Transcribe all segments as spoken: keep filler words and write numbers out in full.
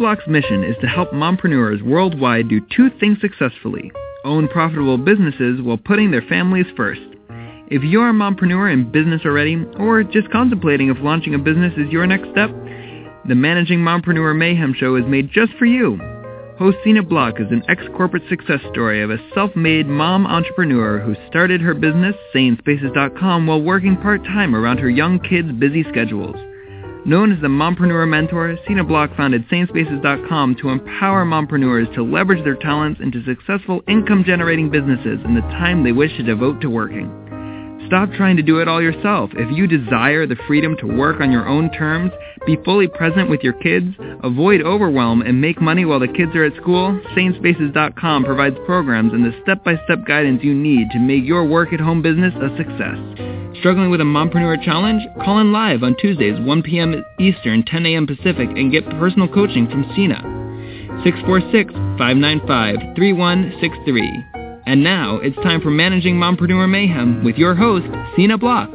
CenaBlock's mission is to help mompreneurs worldwide do two things successfully: own profitable businesses while putting their families first. If you're a mompreneur in business already, or just contemplating if launching a business is your next step, the Managing Mompreneur Mayhem Show is made just for you. Host Cena Block is an ex-corporate success story of a self-made mom entrepreneur who started her business, Sane Spaces dot com, while working part-time around her young kids' busy schedules. Known as the Mompreneur Mentor, Cena Block founded Sane Spaces dot com to empower mompreneurs to leverage their talents into successful income-generating businesses in the time they wish to devote to working. Stop trying to do it all yourself. If you desire the freedom to work on your own terms, be fully present with your kids, avoid overwhelm, and make money while the kids are at school, Sane Spaces dot com provides programs and the step-by-step guidance you need to make your work-at-home business a success. Struggling with a mompreneur challenge? Call in live on Tuesdays, one p.m. Eastern, ten a.m. Pacific, and get personal coaching from Cena. six four six, five nine five, three one six three. And now, it's time for Managing Mompreneur Mayhem with your host, Cena Block.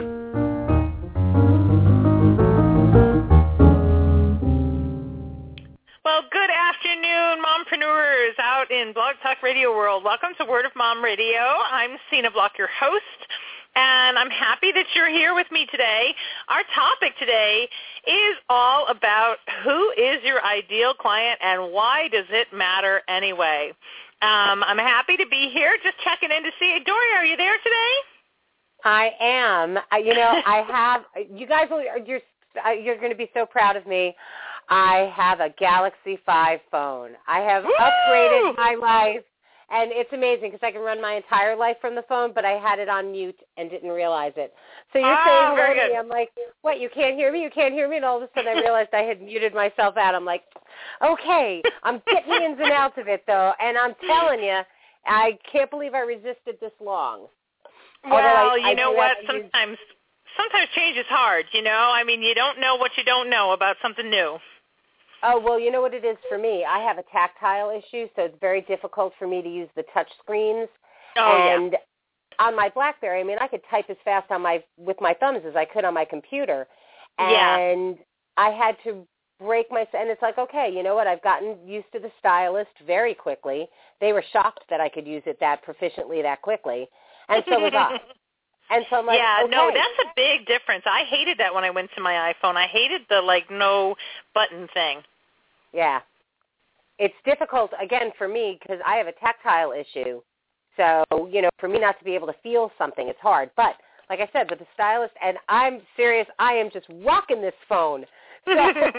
Well, good afternoon, mompreneurs out in Blog Talk Radio world. Welcome to Word of Mom Radio. I'm Cena Block, your host, and I'm happy that you're here with me today. Our topic today is all about who is your ideal client and why does it matter anyway. Um, I'm happy to be here, just checking in to see. Dory, are you there today? I am. Uh, you know, I have. You guys, will, you're uh, you're going to be so proud of me. I have a Galaxy five phone. I have Woo! upgraded my life, and it's amazing because I can run my entire life from the phone. But I had it on mute and didn't realize it. So you're oh, saying hello very to good. me. I'm like, what? You can't hear me? You can't hear me? And all of a sudden, I realized I had muted myself out. I'm like, okay, I'm getting the ins and outs of it, though, and I'm telling you, I can't believe I resisted this long. Well, I, you I know what? Sometimes, sometimes change is hard. You know, I mean, you don't know what you don't know about something new. Oh, well, you know what it is for me? I have a tactile issue, so it's very difficult for me to use the touch screens. Oh, and yeah. On my BlackBerry, I mean, I could type as fast on my with my thumbs as I could on my computer, and yeah. I had to break my, and it's like, okay, you know what, I've gotten used to the stylus very quickly. They were shocked that I could use it that proficiently that quickly, and so was I. And so I'm like, yeah, okay. no, that's a big difference. I hated that when I went to my iPhone. I hated the, like, no button thing. Yeah. It's difficult, again, for me because I have a tactile issue. So, you know, for me not to be able to feel something, it's hard. But, like I said, with the stylus, and I'm serious, I am just rocking this phone. So,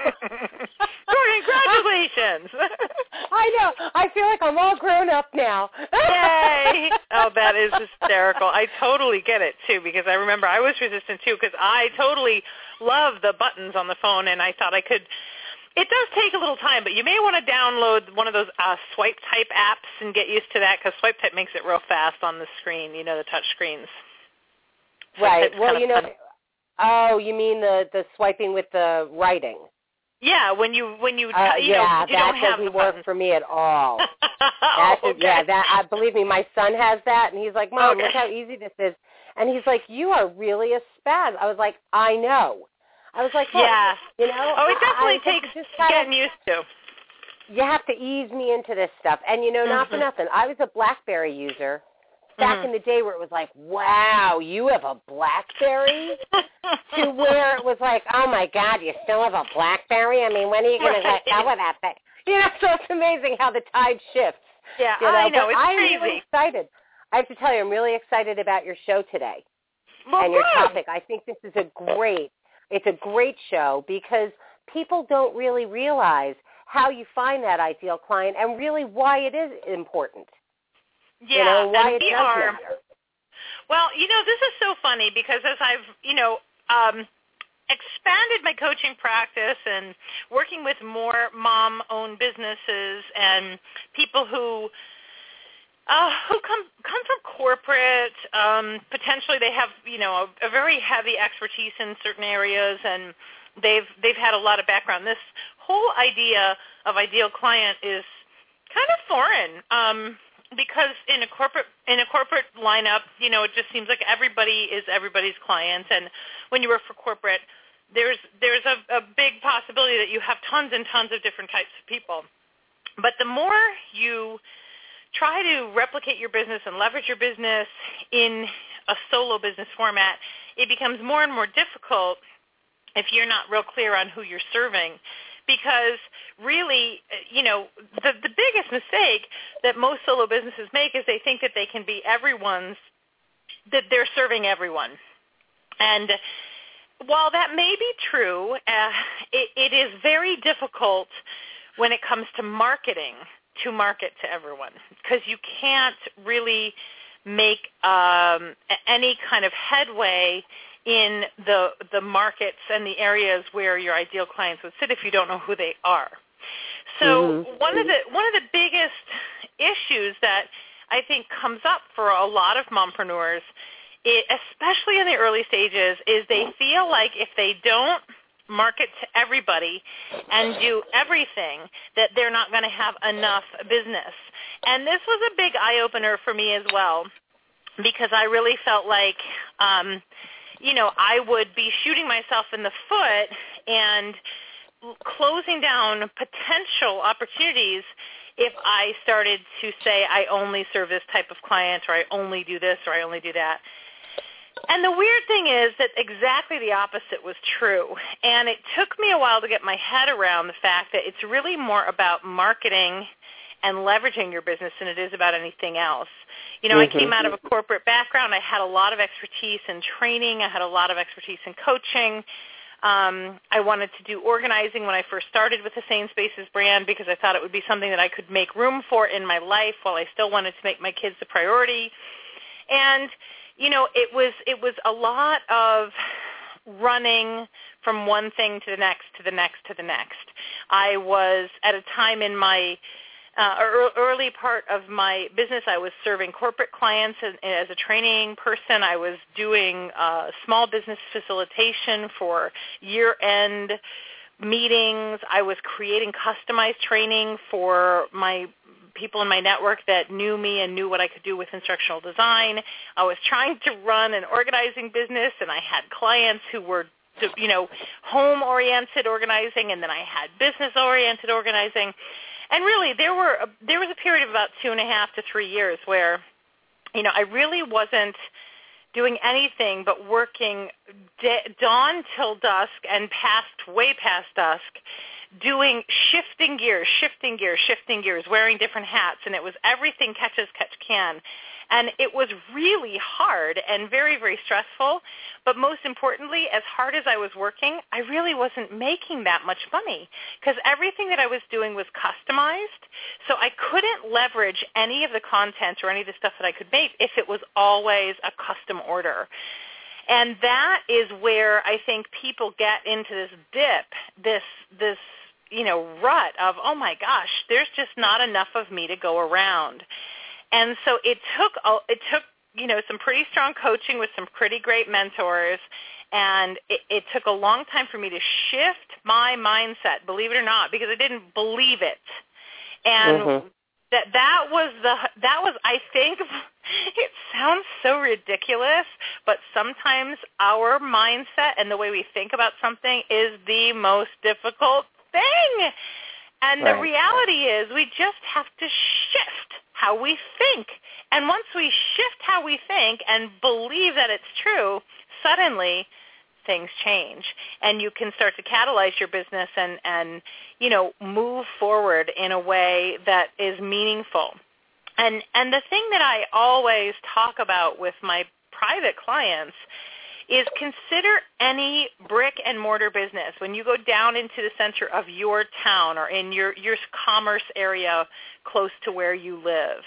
congratulations. I know. I feel like I'm all grown up now. Yay. Oh, that is hysterical. I totally get it, too, because I remember I was resistant, too, because I totally love the buttons on the phone, and I thought I could. It does take a little time, but you may want to download one of those uh, swipe-type apps and get used to that, because swipe-type makes it real fast on the screen, you know, the touch screens. Right. Well, you know, fun. oh, you mean the, the swiping with the writing? Yeah, when you when you uh, you yeah, know you that don't have doesn't the work buttons. for me at all. oh, That's, okay. Yeah, that I believe me, my son has that, and he's like, Mom, okay. look how easy this is. And he's like, you are really a spaz. I was like, I know. I was like, well, yeah, you know. Oh, it definitely I, I takes just kinda, getting used to. You have to ease me into this stuff. And, you know, not mm-hmm. for nothing. I was a BlackBerry user back mm-hmm. in the day where it was like, wow, you have a BlackBerry? To where it was like, oh, my God, you still have a BlackBerry? I mean, when are you going to let go of that thing? You know, so it's amazing how the tide shifts. Yeah, you know? I know. But It's I'm crazy. really excited. I have to tell you, I'm really excited about your show today well, and your good. topic. I think this is a great, it's a great show because people don't really realize how you find that ideal client and really why it is important. Yeah, you know, why and it we does are. matter. Well, you know, this is so funny because as I've, you know, um, expanded my coaching practice and working with more mom-owned businesses and people who uh, who come come from corporate, um, potentially they have, you know, a, a very heavy expertise in certain areas, and they've they've had a lot of background. This whole idea of ideal client is kind of foreign. Um, Because in a corporate in a corporate lineup, you know, it just seems like everybody is everybody's client, and when you work for corporate, there's there's a, a big poss possibility that you have tons and tons of different types of people. But the more you try to replicate your business and leverage your business in a solo business format, it becomes more and more difficult if you're not real clear on who you're serving. Because really, you know, the, the biggest mistake that most solo businesses make is they think that they can be everyone's, that they're serving everyone. And while that may be true, uh, it, it is very difficult when it comes to marketing to market to everyone, because you can't really make um, any kind of headway in the the markets and the areas where your ideal clients would sit if you don't know who they are. So mm-hmm. one of the one of the biggest issues that I think comes up for a lot of mompreneurs, it, especially in the early stages, is they feel like if they don't market to everybody and do everything, that they're not going to have enough business. And this was a big eye-opener for me as well, because I really felt like, um, you know, I would be shooting myself in the foot and closing down potential opportunities if I started to say I only serve this type of client, or I only do this, or I only do that. And the weird thing is that exactly the opposite was true. And it took me a while to get my head around the fact that it's really more about marketing and leveraging your business than it is about anything else. You know, mm-hmm. I came out of a corporate background. I had a lot of expertise in training. I had a lot of expertise in coaching. Um, I wanted to do organizing when I first started with the Sane Spaces brand, because I thought it would be something that I could make room for in my life while I still wanted to make my kids a priority. And you know, it was it was a lot of running from one thing to the next, to the next, to the next. I was at a time in my uh, early part of my business, I was serving corporate clients as, as a training person. I was doing uh, small business facilitation for year-end meetings. I was creating customized training for my people in my network that knew me and knew what I could do with instructional design. I was trying to run an organizing business, and I had clients who were, you know, home-oriented organizing, and then I had business-oriented organizing. And really, there were a, there was a period of about two and a half to three years where, you know, I really wasn't doing anything but working de- dawn till dusk and past, way past dusk, doing shifting gears, shifting gears, shifting gears, wearing different hats, and it was everything catch as catch can. And it was really hard and very, very stressful, but most importantly, as hard as I was working, I really wasn't making that much money, because everything that I was doing was customized, so I couldn't leverage any of the content or any of the stuff that I could make if it was always a custom order. And that is where I think people get into this dip, this this you know, rut of, oh my gosh, there's just not enough of me to go around. And so it took, it took, you know, some pretty strong coaching with some pretty great mentors, and it, it took a long time for me to shift my mindset, believe it or not, because I didn't believe it. And mm-hmm. that that was the, that was, I think, it sounds so ridiculous, but sometimes our mindset and the way we think about something is the most difficult thing. And right. the reality is we just have to shift how we think. And once we shift how we think and believe that it's true, suddenly things change. And you can start to catalyze your business and, and you know, move forward in a way that is meaningful. And and the thing that I always talk about with my private clients is consider any brick and mortar business. When you go down into the center of your town or in your, your commerce area close to where you live,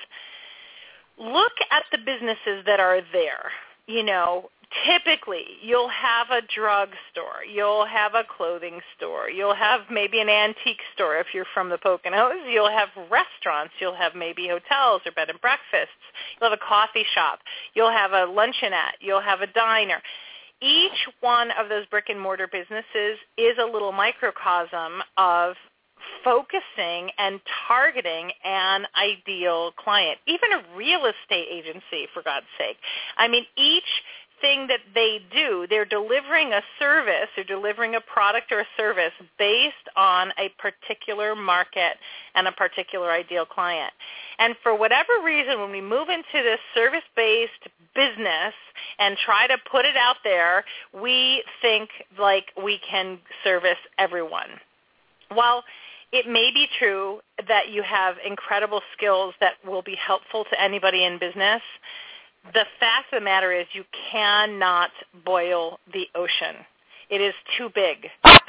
look at the businesses that are there. You know, typically you'll have a drugstore, you'll have a clothing store, you'll have maybe an antique store if you're from the Poconos, you'll have restaurants, you'll have maybe hotels or bed and breakfasts, you'll have a coffee shop, you'll have a luncheonette, you'll have a diner. Each one of those brick and mortar businesses is a little microcosm of focusing and targeting an ideal client, even a real estate agency, for God's sake. I mean, each thing that they do. They're delivering a service, they're delivering a product or a service based on a particular market and a particular ideal client. And for whatever reason, when we move into this service-based business and try to put it out there, we think like we can service everyone. While it may be true that you have incredible skills that will be helpful to anybody in business, the fact of the matter is you cannot boil the ocean. It is too big.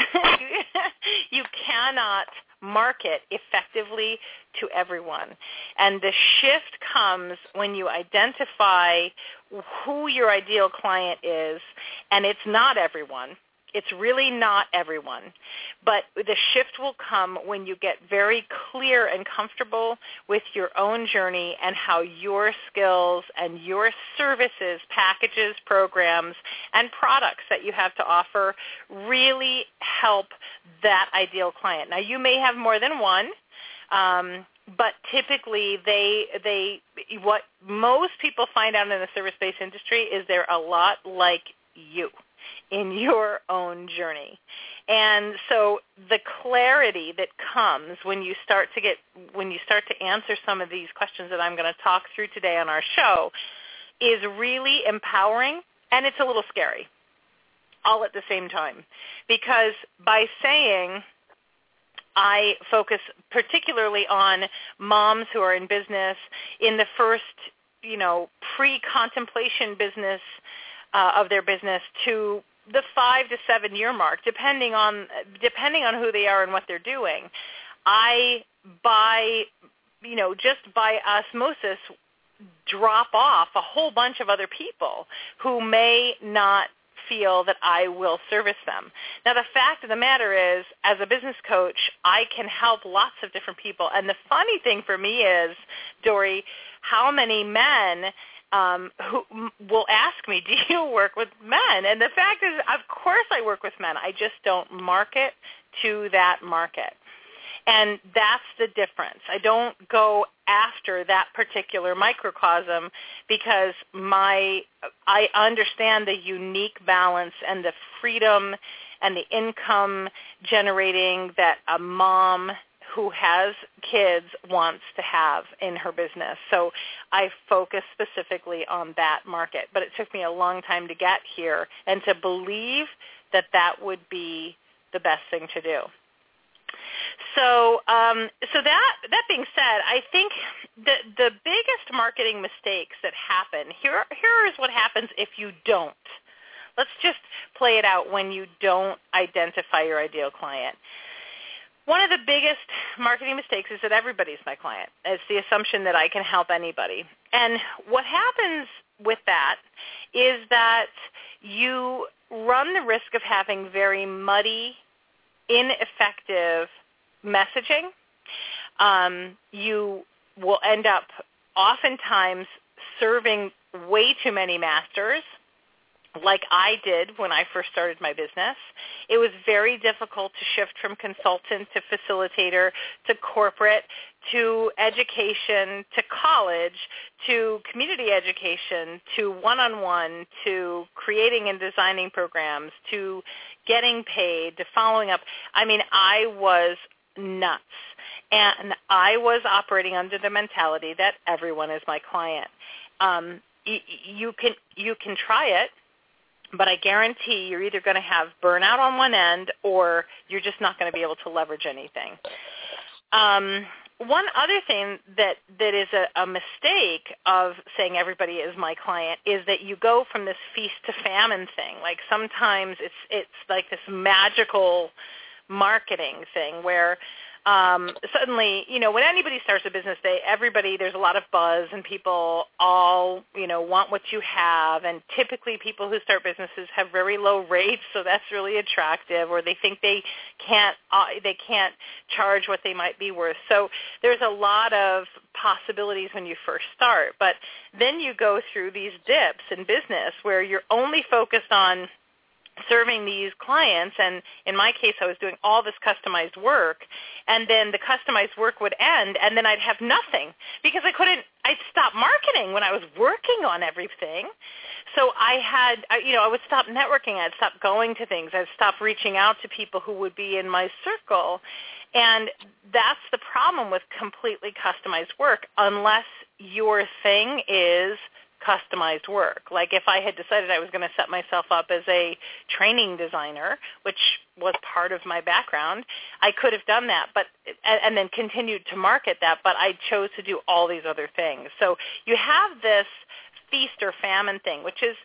You cannot market effectively to everyone. And the shift comes when you identify who your ideal client is, and it's not everyone. It's really not everyone. But the shift will come when you get very clear and comfortable with your own journey and how your skills and your services, packages, programs, and products that you have to offer really help that ideal client. Now, you may have more than one, um, but typically they, they, what most people find out in the service-based industry is they're a lot like you in your own journey. And so the clarity that comes when you start to get, when you start to answer some of these questions that I'm going to talk through today on our show is really empowering, and it's a little scary all at the same time. Because by saying I focus particularly on moms who are in business in the first, you know, pre-contemplation business uh, of their business to the five to seven year mark, depending on depending on who they are and what they're doing. I, by, you know, just by osmosis, drop off a whole bunch of other people who may not feel that I will service them. Now, the fact of the matter is, as a business coach, I can help lots of different people. And the funny thing for me is, Dory, how many men Um, who will ask me, do you work with men? And the fact is, of course I work with men. I just don't market to that market. And that's the difference. I don't go after that particular microcosm because my I understand the unique balance and the freedom and the income generating that a mom who has kids wants to have in her business. So I focus specifically on that market. But it took me a long time to get here and to believe that that would be the best thing to do. So um, so that that being said, I think the the biggest marketing mistakes that happen, here here is what happens if you don't. Let's just play it out when you don't identify your ideal client. One of the biggest marketing mistakes is that everybody's my client. It's the assumption that I can help anybody. And what happens with that is that you run the risk of having very muddy, ineffective messaging. Um, you will end up oftentimes serving way too many masters, like I did when I first started my business. It was very difficult to shift from consultant to facilitator to corporate to education to college to community education to one-on-one to creating and designing programs to getting paid to following up. I mean, I was nuts. And I was operating under the mentality that everyone is my client. Um, y- you can you can try it, but I guarantee you're either going to have burnout on one end or you're just not going to be able to leverage anything. Um, one other thing that, that is a, a mistake of saying everybody is my client is that you go from this feast to famine thing. Like sometimes it's it's like this magical marketing thing where Um, suddenly, you know, when anybody starts a business, they, everybody, there's a lot of buzz and people all, you know, want what you have. And typically people who start businesses have very low rates, so that's really attractive, or they think they can't, uh, they can't charge what they might be worth. So there's a lot of possibilities when you first start. But then you go through these dips in business where you're only focused on serving these clients, and in my case, I was doing all this customized work, and then the customized work would end, and then I'd have nothing because I couldn't, I'd stop marketing when I was working on everything. So I had, I- you know, I would stop networking, I'd stop going to things, I'd stop reaching out to people who would be in my circle, and that's the problem with completely customized work, unless your thing is customized work. Like if I had decided I was going to set myself up as a training designer, which was part of my background, I could have done that, but and, and then continued to market that, but I chose to do all these other things. So you have this feast or famine thing, which is,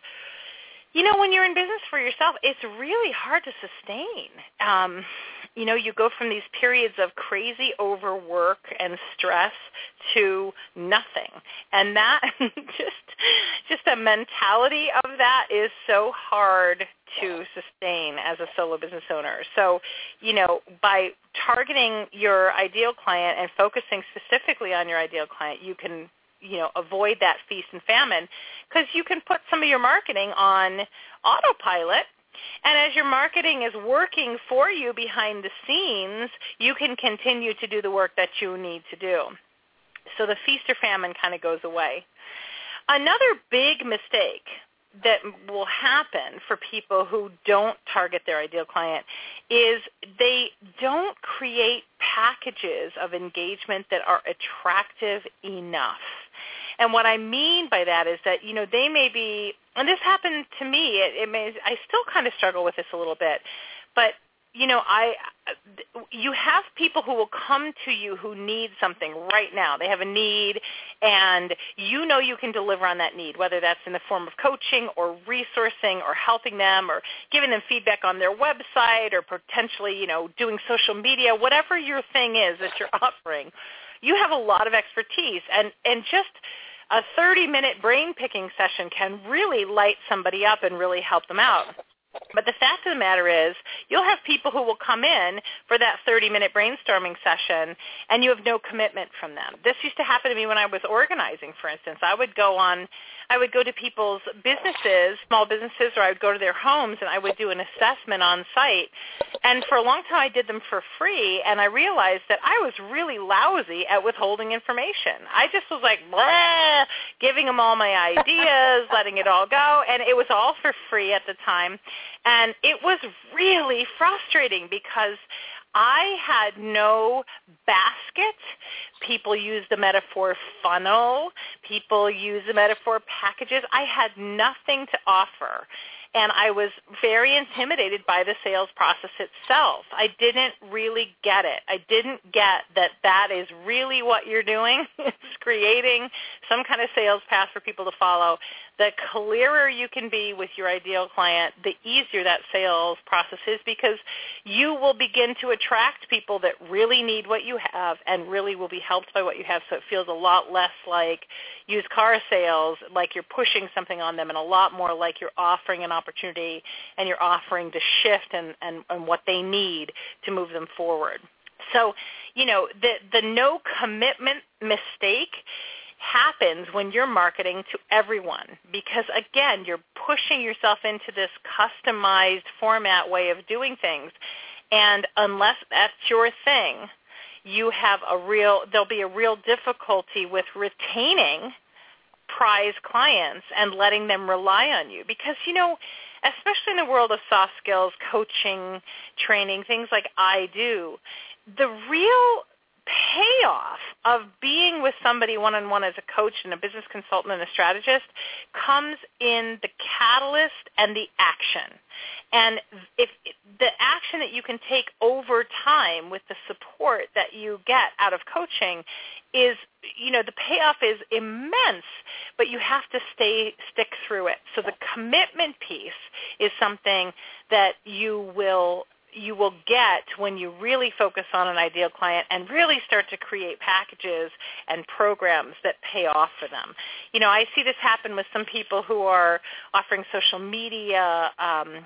you know, when you're in business for yourself, it's really hard to sustain. Um, you know, you go from these periods of crazy overwork and stress to nothing. And that just just the mentality of that is so hard to sustain as a solo business owner. So, you know, by targeting your ideal client and focusing specifically on your ideal client, you can, you know, avoid that feast and famine because you can put some of your marketing on autopilot. And as your marketing is working for you behind the scenes, you can continue to do the work that you need to do. So the feast or famine kind of goes away. Another big mistake that will happen for people who don't target their ideal client is they don't create packages of engagement that are attractive enough. And what I mean by that is that, you know, they may be, and this happened to me, it, it may, I still kind of struggle with this a little bit, but, you know, I, you have people who will come to you who need something right now. They have a need, and you know you can deliver on that need, whether that's in the form of coaching or resourcing or helping them or giving them feedback on their website or potentially, you know, doing social media, whatever your thing is that you're offering. You have a lot of expertise, and, and just a thirty-minute brain-picking session can really light somebody up and really help them out. But the fact of the matter is you'll have people who will come in for that thirty-minute brainstorming session, and you have no commitment from them. This used to happen to me when I was organizing, for instance. I would go on, I would go to people's businesses, small businesses, or I would go to their homes, and I would do an assessment on site. And for a long time I did them for free, and I realized that I was really lousy at withholding information. I just was like, blah, giving them all my ideas, letting it all go, and it was all for free at the time. And it was really frustrating because I had no basket. People use the metaphor funnel. People use the metaphor packages. I had nothing to offer. And I was very intimidated by the sales process itself. I didn't really get it. I didn't get that that is really what you're doing. It's creating some kind of sales path for people to follow. The clearer you can be with your ideal client, the easier that sales process is, because you will begin to attract people that really need what you have and really will be helped by what you have. So it feels a lot less like used car sales, like you're pushing something on them, and a lot more like you're offering an opportunity and you're offering to shift and, and, and what they need to move them forward. So, you know, the, the no commitment mistake happens when you're marketing to everyone, because again, you're pushing yourself into this customized format way of doing things, and unless that's your thing, you have a real there'll be a real difficulty with retaining prize clients and letting them rely on you, because, you know, especially in the world of soft skills, coaching, training, things like I do, the real payoff of being with somebody one-on-one as a coach and a business consultant and a strategist comes in the catalyst and the action. And if the action that you can take over time with the support that you get out of coaching is, you know, the payoff is immense, but you have to stay, stick through it. So the commitment piece is something that you will you will get when you really focus on an ideal client and really start to create packages and programs that pay off for them. You know, I see this happen with some people who are offering social media, um,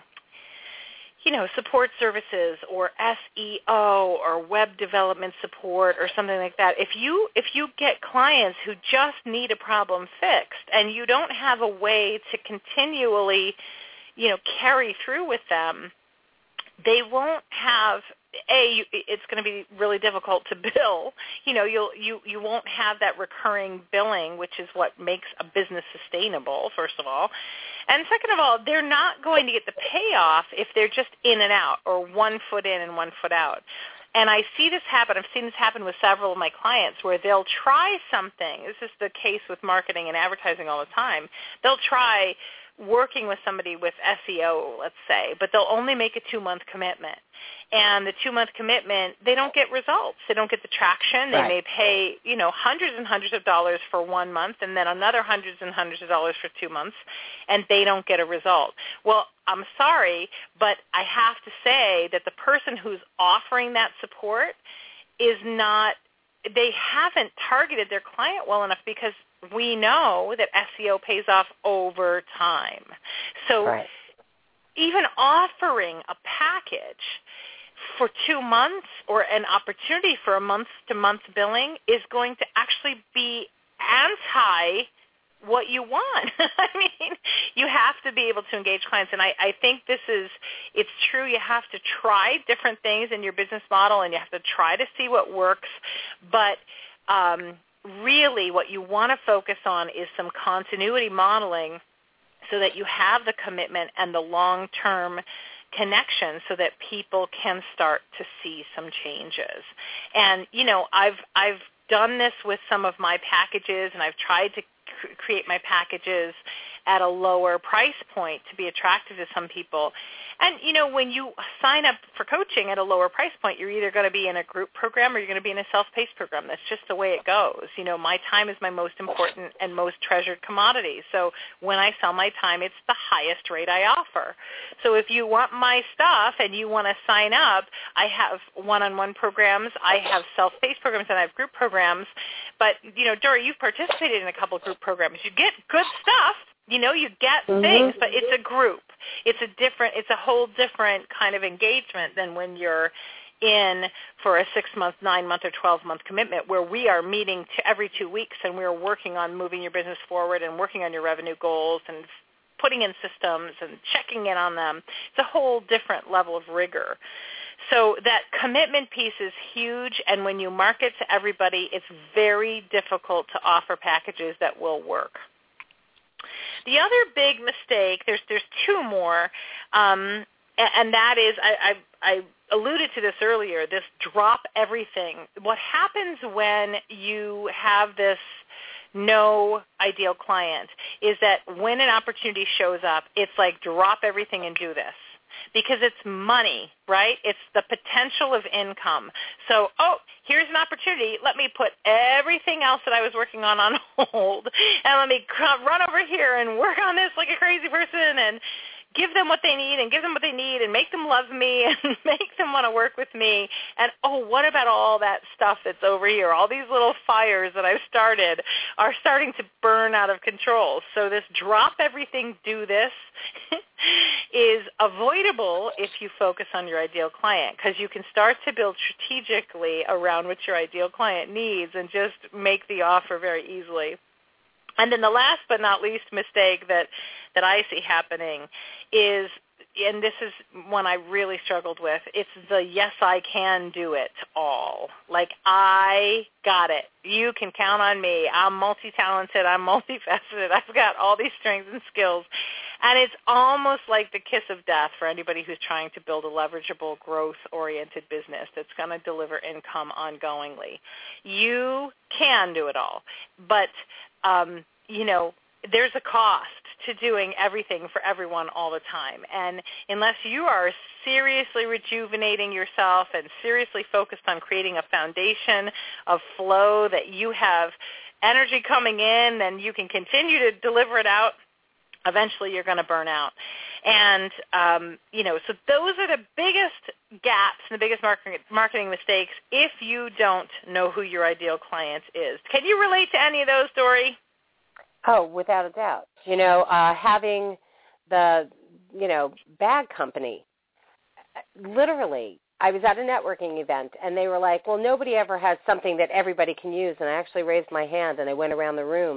you know, support services or S E O or web development support or something like that. If you if you get clients who just need a problem fixed and you don't have a way to continually, you know, carry through with them, they won't have, A, it's going to be really difficult to bill. You know, you'll, you, you won't have that recurring billing, which is what makes a business sustainable, first of all. And second of all, they're not going to get the payoff if they're just in and out or one foot in and one foot out. And I see this happen. I've seen this happen with several of my clients where they'll try something. This is the case with marketing and advertising all the time. They'll try working with somebody with S E O, let's say, but they'll only make a two-month commitment. And the two-month commitment, they don't get results. They don't get the traction. They right. may pay, you know, hundreds and hundreds of dollars for one month and then another hundreds and hundreds of dollars for two months, and they don't get a result. Well, I'm sorry, but I have to say that the person who's offering that support is not, they haven't targeted their client well enough, because we know that S E O pays off over time. So right. even offering a package for two months or an opportunity for a month-to-month billing is going to actually be anti what you want. I mean, you have to be able to engage clients. And I, I think this is, it's true, you have to try different things in your business model and you have to try to see what works. But um, really what you want to focus on is some continuity modeling so that you have the commitment and the long-term connection so that people can start to see some changes. And, you know, I've I've done this with some of my packages, and I've tried to cr- create my packages at a lower price point to be attractive to some people. And, you know, when you sign up for coaching at a lower price point, you're either going to be in a group program or you're going to be in a self-paced program. That's just the way it goes. You know, my time is my most important and most treasured commodity. So when I sell my time, it's the highest rate I offer. So if you want my stuff and you want to sign up, I have one-on-one programs, I have self-paced programs, and I have group programs. But, you know, Dory, you've participated in a couple of group programs. You get good stuff. You know, you get mm-hmm. things, but it's a group. It's a different, it's a whole different kind of engagement than when you're in for a six-month, nine-month, or twelve-month commitment where we are meeting to every two weeks and we're working on moving your business forward and working on your revenue goals and putting in systems and checking in on them. It's a whole different level of rigor. So that commitment piece is huge, and when you market to everybody, it's very difficult to offer packages that will work. The other big mistake, there's there's two more, um, and that is, I, I, I alluded to this earlier, this drop everything. What happens when you have this no ideal client is that when an opportunity shows up, it's like drop everything and do this. Because it's money, right? It's the potential of income. So, oh, here's an opportunity. Let me put everything else that I was working on on hold, and let me run over here and work on this like a crazy person and give them what they need and give them what they need and make them love me and make them want to work with me. And, oh, what about all that stuff that's over here? All these little fires that I've started are starting to burn out of control. So this drop everything, do this is avoidable if you focus on your ideal client, because you can start to build strategically around what your ideal client needs and just make the offer very easily. And then the last but not least mistake that, that I see happening is, and this is one I really struggled with, it's the yes, I can do it all. Like, I got it. You can count on me. I'm multi-talented. I'm multifaceted. I've got all these strengths and skills. And it's almost like the kiss of death for anybody who's trying to build a leverageable, growth-oriented business that's going to deliver income ongoingly. You can do it all, but Um, you know, there's a cost to doing everything for everyone all the time. And unless you are seriously rejuvenating yourself and seriously focused on creating a foundation of flow that you have energy coming in and you can continue to deliver it out, eventually you're going to burn out. And, um, you know, so those are the biggest gaps and the biggest marketing, marketing mistakes if you don't know who your ideal client is. Can you relate to any of those, Dory? Oh, without a doubt. You know, uh, having the, you know, bag company, literally, I was at a networking event, and they were like, well, nobody ever has something that everybody can use. And I actually raised my hand, and I went around the room.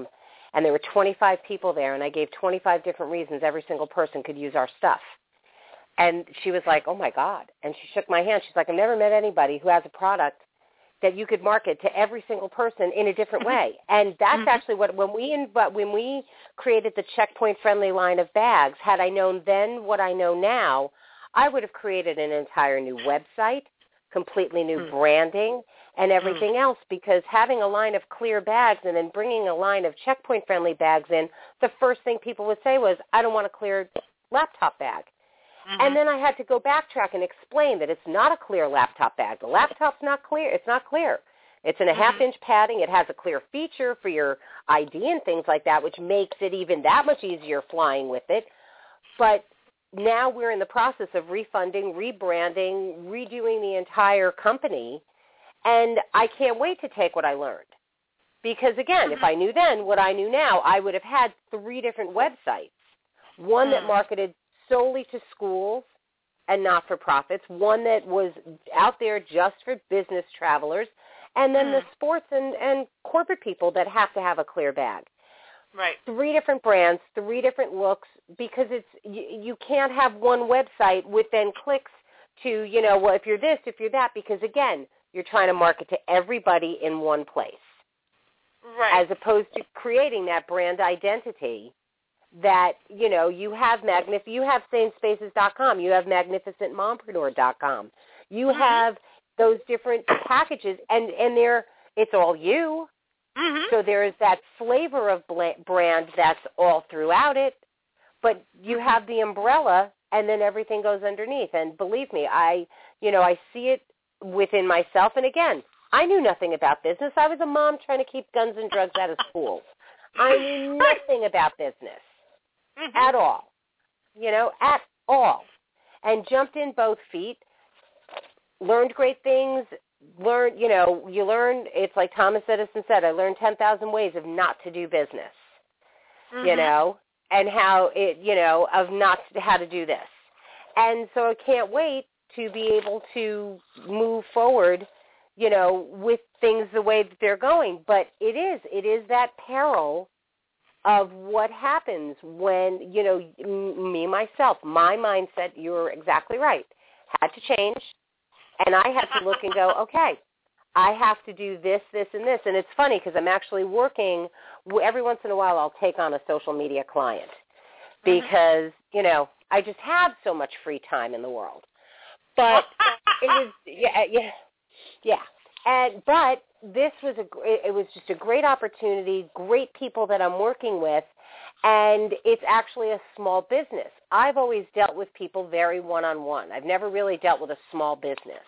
And there were twenty-five people there, and I gave twenty-five different reasons every single person could use our stuff. And she was like, oh, my God. And she shook my hand. She's like, I've never met anybody who has a product that you could market to every single person in a different way. And that's mm-hmm. actually what, when we but when we created the Checkpoint-friendly line of bags, had I known then what I know now, I would have created an entire new website, completely new mm. branding, and everything mm. else, because having a line of clear bags and then bringing a line of Checkpoint-friendly bags in, the first thing people would say was, I don't want a clear laptop bag. Mm-hmm. And then I had to go backtrack and explain that it's not a clear laptop bag. The laptop's not clear. It's not clear. It's in a mm-hmm. half-inch padding. It has a clear feature for your I D and things like that, which makes it even that much easier flying with it. But now we're in the process of refunding, rebranding, redoing the entire company, and I can't wait to take what I learned. Because, again, mm-hmm. if I knew then what I knew now, I would have had three different websites, one mm-hmm. that marketed solely to schools and not-for-profits, one that was out there just for business travelers, and then mm. the sports and, and corporate people that have to have a clear bag. Right. Three different brands, three different looks, because it's you, you can't have one website with then clicks to, you know, well, if you're this, if you're that, because, again, you're trying to market to everybody in one place. Right. As opposed to creating that brand identity that, you know, you have magnif- you have same spaces dot com, you have magnificent mompreneur dot com, you mm-hmm. have those different packages, and, and they're, it's all you. Mm-hmm. So there's that flavor of brand that's all throughout it, but you have the umbrella, and then everything goes underneath. And believe me, I, you know, I see it within myself. And again, I knew nothing about business. I was a mom trying to keep guns and drugs out of schools. I knew nothing about business. Mm-hmm. At all, you know, at all, and jumped in both feet, learned great things, learned, you know, you learn, it's like Thomas Edison said, I learned ten thousand ways of not to do business, mm-hmm. you know, and how it, you know, of not to, how to do this. And so I can't wait to be able to move forward, you know, with things the way that they're going. But it is, it is that peril of what happens when, you know, me, myself, my mindset, you're exactly right, had to change. And I had to look and go, okay, I have to do this, this, and this. And it's funny because I'm actually working, every once in a while I'll take on a social media client because, mm-hmm. you know, I just have so much free time in the world. But it was, yeah, yeah, yeah. And, but this was a, it was just a great opportunity, great people that I'm working with, and it's actually a small business. I've always dealt with people very one-on-one. I've never really dealt with a small business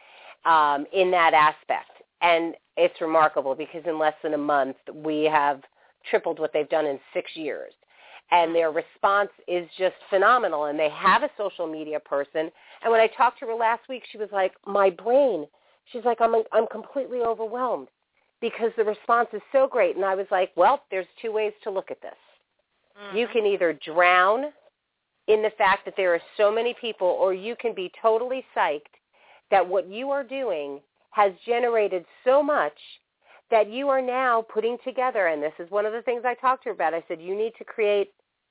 um, in that aspect. And it's remarkable because in less than a month, we have tripled what they've done in six years. And their response is just phenomenal. And they have a social media person. And when I talked to her last week, she was like, my brain, she's like, I'm I'm completely overwhelmed because the response is so great. And I was like, well, there's two ways to look at this. Mm-hmm. You can either drown in the fact that there are so many people, or you can be totally psyched that what you are doing has generated so much that you are now putting together, and this is one of the things I talked to her about. I said, you need to create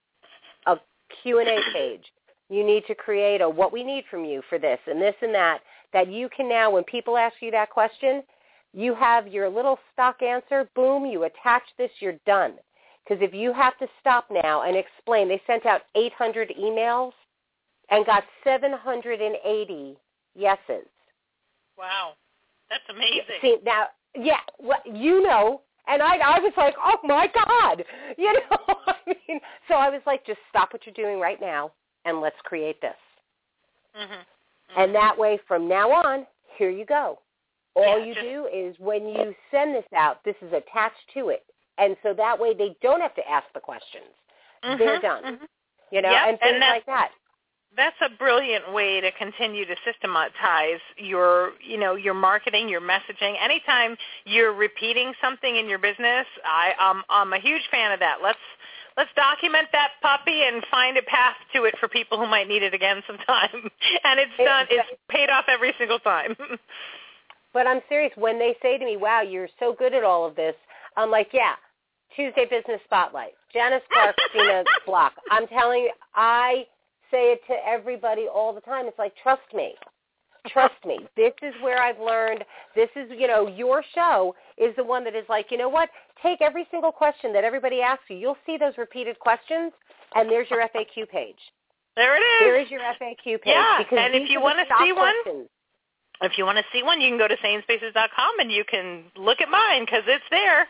a Q and A page. You need to create a what we need from you for this and this and that, that you can now, when people ask you that question, you have your little stock answer, boom, you attach this, you're done. Because if you have to stop now and explain, they sent out eight hundred emails and got seven hundred eighty yeses. Wow. That's amazing. See, now, yeah, well, you know, and I, I was like, oh, my God. You know, I mean, so I was like, just stop what you're doing right now and let's create this. Mm-hmm. Mm-hmm. And that way, from now on, here you go. All yeah, you just... do is when you send this out, this is attached to it. And so that way they don't have to ask the questions. Mm-hmm. They're done. Mm-hmm. You know, yep. and things and like that. That's a brilliant way to continue to systematize your, you know, your marketing, your messaging. Anytime you're repeating something in your business, I, um, I'm a huge fan of that. Let's let's document that puppy and find a path to it for people who might need it again sometime. And it's done. It's paid off every single time. But I'm serious. When they say to me, wow, you're so good at all of this, I'm like, yeah, Tuesday Business Spotlight. Janice Clark, Cena Block. I'm telling you, I say it to everybody all the time. It's like, trust me. Trust me. This is where I've learned. This is, you know, your show is the one that is like, you know what? Take every single question that everybody asks you. You'll see those repeated questions, and there's your F A Q page. There it is. There is your F A Q page. Yeah, because and if you want to see one, questions. if you want to see one, you can go to sane spaces dot com and you can look at mine because it's there.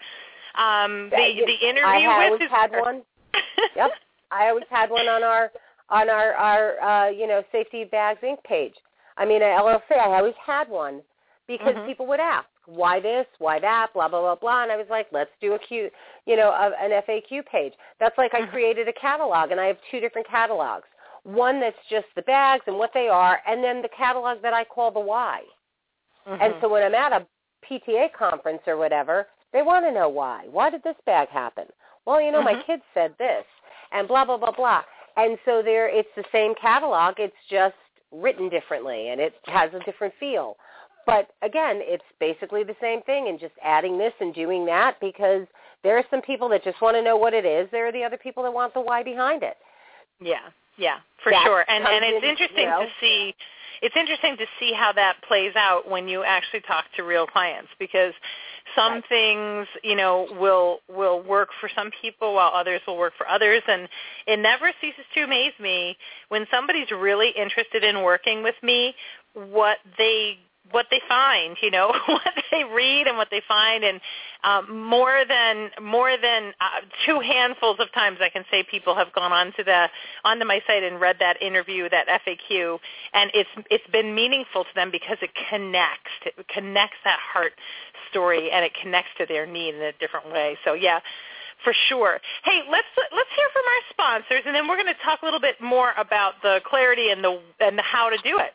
Um, the yeah, the interview I with always had one. Yep, I always had one on our on our our uh, you know Safety Bags Incorporated page. I mean, at L L C, I always had one because mm-hmm. people would ask, why this, why that, blah blah blah blah, and I was like, let's do a Q, you know, a, an F A Q page. That's like mm-hmm. I created a catalog, and I have two different catalogs. One that's just the bags and what they are, and then the catalog that I call the why. Mm-hmm. And so when I'm at a P T A conference or whatever, they want to know why. Why did this bag happen? Well, you know, mm-hmm. my kids said this, and blah, blah, blah, blah. And so there, it's the same catalog. It's just written differently, and it has a different feel. But, again, it's basically the same thing and just adding this and doing that because there are some people that just want to know what it is. There are the other people that want the why behind it. Yeah, yeah, for that sure. And and it's in, interesting you know, to see it's interesting to see how that plays out when you actually talk to real clients because some right. things, you know, will will work for some people while others will work for others. And it never ceases to amaze me when somebody's really interested in working with me, what they what they find, you know, what they read and what they find, and um, more than more than uh, two handfuls of times I can say people have gone onto the onto my site and read that interview, that F A Q, and it's it's been meaningful to them because it connects, it connects that heart story, and it connects to their need in a different way. So yeah. For sure. Hey, let's let's hear from our sponsors, and then we're going to talk a little bit more about the clarity and the and the how to do it.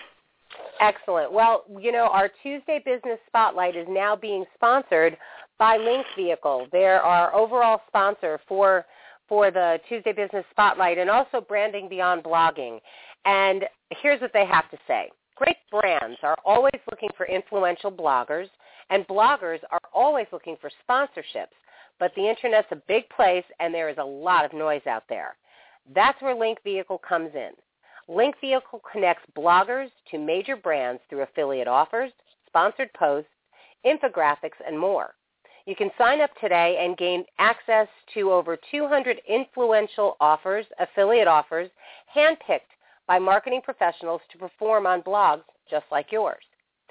Excellent. Well, you know, our Tuesday Business Spotlight is now being sponsored by Link Vehicle. They're our overall sponsor for for the Tuesday Business Spotlight and also Branding Beyond Blogging. And here's what they have to say. Great brands are always looking for influential bloggers, and bloggers are always looking for sponsorships. But the Internet's a big place, and there is a lot of noise out there. That's where Link Vehicle comes in. Link Vehicle connects bloggers to major brands through affiliate offers, sponsored posts, infographics, and more. You can sign up today and gain access to over two hundred influential offers, affiliate offers, handpicked by marketing professionals to perform on blogs just like yours.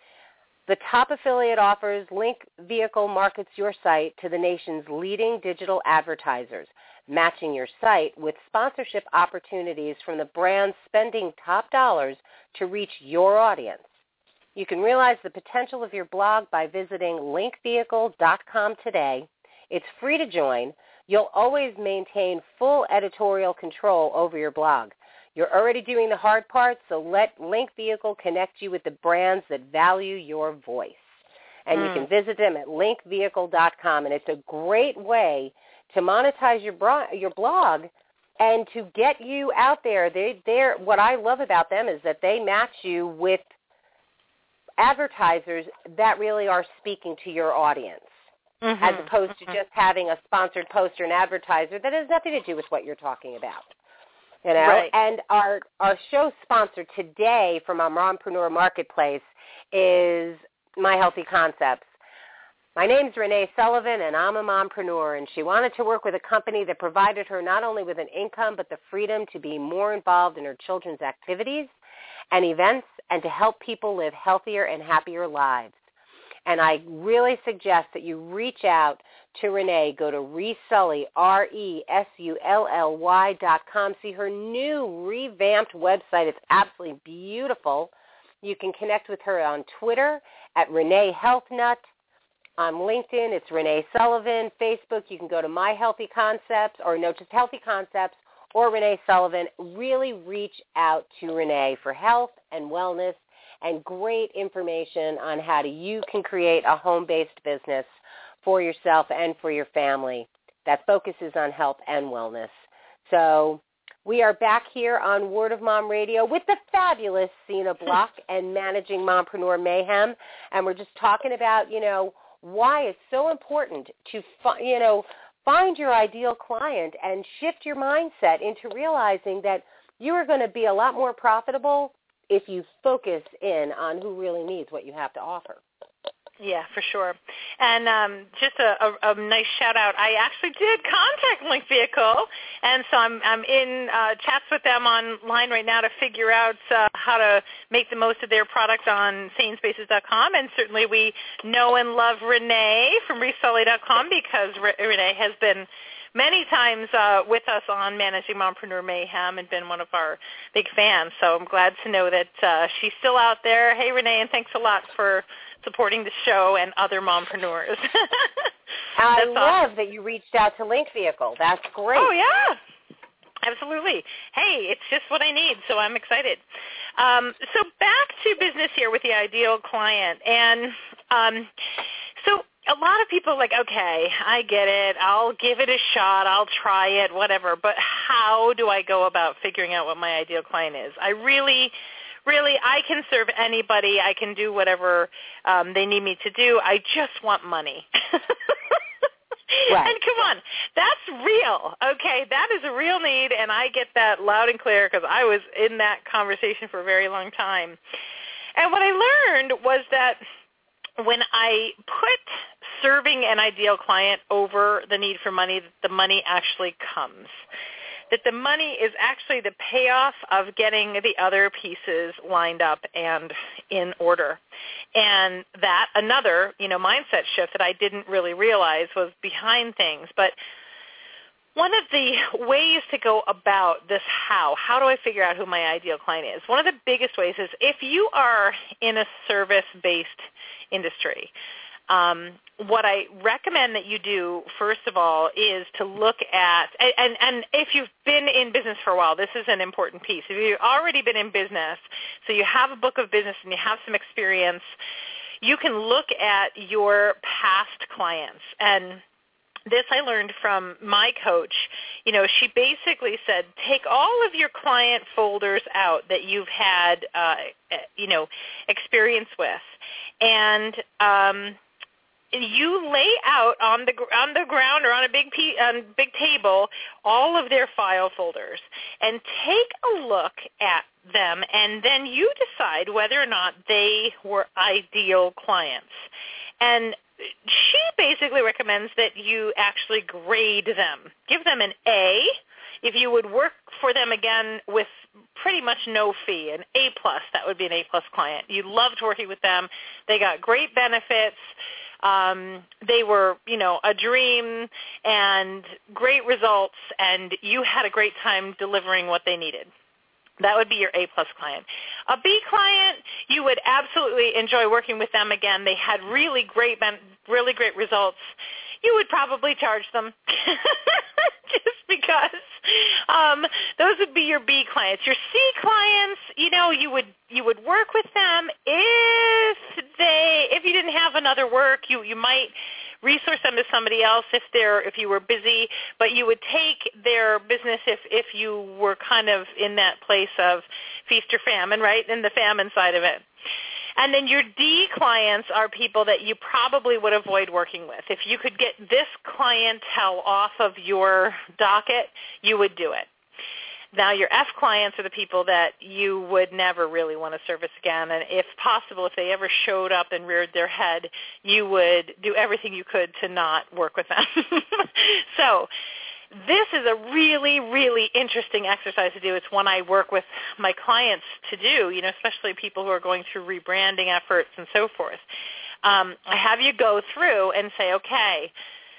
The top affiliate offers, Link Vehicle markets your site to the nation's leading digital advertisers, matching your site with sponsorship opportunities from the brands spending top dollars to reach your audience. You can realize the potential of your blog by visiting link vehicle dot com today. It's free to join. You'll always maintain full editorial control over your blog. You're already doing the hard part, so let Link Vehicle connect you with the brands that value your voice. And mm. you can visit them at link vehicle dot com, and it's a great way to monetize your bro- your blog and to get you out there. They, they're, what I love about them is that they match you with advertisers that really are speaking to your audience, mm-hmm. as opposed to just having a sponsored post or an advertiser that has nothing to do with what you're talking about. You know, right. And our, our show sponsor today from our Mompreneur Marketplace is My Healthy Concepts. My name's Renee Sullivan, and I'm a mompreneur, and she wanted to work with a company that provided her not only with an income but the freedom to be more involved in her children's activities and events and to help people live healthier and happier lives. And I really suggest that you reach out to Renee. Go to Resully, R E S U L L Y dot com. See her new revamped website. It's absolutely beautiful. You can connect with her on Twitter at Renee Health Nut. On LinkedIn, it's Renee Sullivan. Facebook, you can go to My Healthy Concepts, or no, just Healthy Concepts, or Renee Sullivan. Really reach out to Renee for health and wellness and great information on how to, you can create a home-based business for yourself and for your family that focuses on health and wellness. So we are back here on Word of Mom Radio with the fabulous Cena Block and Managing Mompreneur Mayhem, and we're just talking about, you know, why it's so important to, you know, find your ideal client and shift your mindset into realizing that you are going to be a lot more profitable if you focus in on who really needs what you have to offer. Yeah, for sure. And um, just a, a, a nice shout out. I actually did contact Link Vehicle, and so I'm I'm in uh, chats with them online right now to figure out uh, how to make the most of their product on sane spaces dot com. And certainly we know and love Renee from reselly dot com because Re- Renee has been many times uh, with us on Managing Mompreneur Mayhem and been one of our big fans. So I'm glad to know that uh, she's still out there. Hey, Renee, and thanks a lot for supporting the show and other mompreneurs. I That's love awesome. that you reached out to Link Vehicle. That's great. Oh, yeah. Absolutely. Hey, it's just what I need, so I'm excited. Um, so back to business here with the ideal client. And um, so a lot of people are like, okay, I get it. I'll give it a shot. I'll try it, whatever. But how do I go about figuring out what my ideal client is? I really... Really, I can serve anybody. I can do whatever um, they need me to do. I just want money. Right. And come on, that's real, okay? That is a real need, and I get that loud and clear because I was in that conversation for a very long time. And what I learned was that when I put serving an ideal client over the need for money, the money actually comes. That the money is actually the payoff of getting the other pieces lined up and in order. And that another, you know, mindset shift that I didn't really realize was behind things. But one of the ways to go about this how, how do I figure out who my ideal client is? One of the biggest ways is if you are in a service-based industry, Um, what I recommend that you do, first of all, is to look at, and, and if you've been in business for a while, this is an important piece. If you've already been in business, so you have a book of business and you have some experience, you can look at your past clients. And this I learned from my coach. You know, she basically said, take all of your client folders out that you've had, uh, you know, experience with, and um, you lay out on the on the ground or on a big p- on big table all of their file folders and take a look at them, and then you decide whether or not they were ideal clients. And she basically recommends that you actually grade them. Give them an A if you would work for them again with pretty much no fee. An A plus, that would be an A plus client. You loved working with them. They got great benefits. Um, they were, you know, a dream and great results, and you had a great time delivering what they needed. That would be your A-plus client. A B client, you would absolutely enjoy working with them again. They had really great, really great results. You would probably charge them just because um, those would be your B clients. Your C clients, you know, you would you would work with them if they if you didn't have another work, you you might resource them to somebody else if they're if you were busy, but you would take their business if if you were kind of in that place of feast or famine, right? In the famine side of it. And then your D clients are people that you probably would avoid working with. If you could get this clientele off of your docket, you would do it. Now, your F clients are the people that you would never really want to service again. And if possible, if they ever showed up and reared their head, you would do everything you could to not work with them. So this is a really, really interesting exercise to do. It's one I work with my clients to do, you know, especially people who are going through rebranding efforts and so forth. Um, I have you go through and say, okay,